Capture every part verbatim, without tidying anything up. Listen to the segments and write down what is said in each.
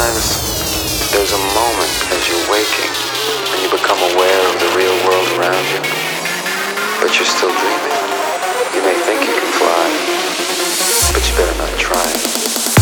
Sometimes there's a moment as you're waking and you become aware of the real world around you, but you're still dreaming. You may think you can fly, but you better not try it.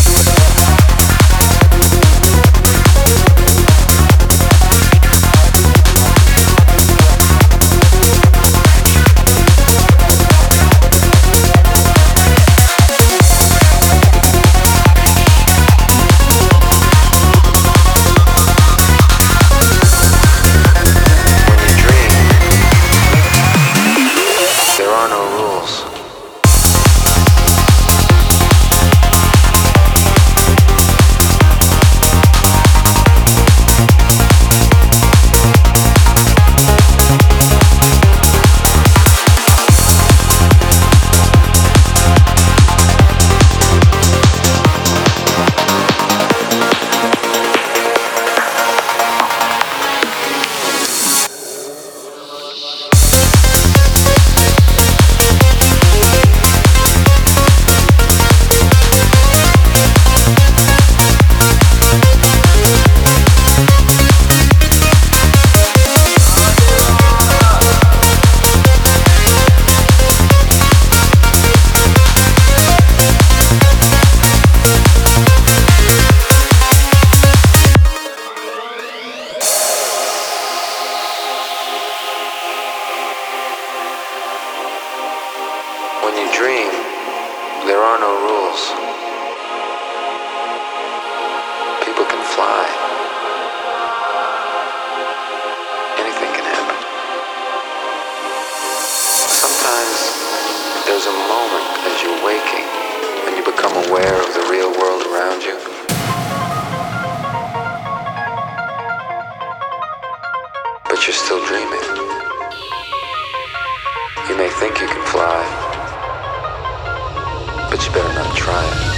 When you dream, there are no rules. People can fly. Anything can happen. Sometimes there's a moment as you're waking when you become aware of the real world around you. But you're still dreaming. You may think you can fly, but you better not try it.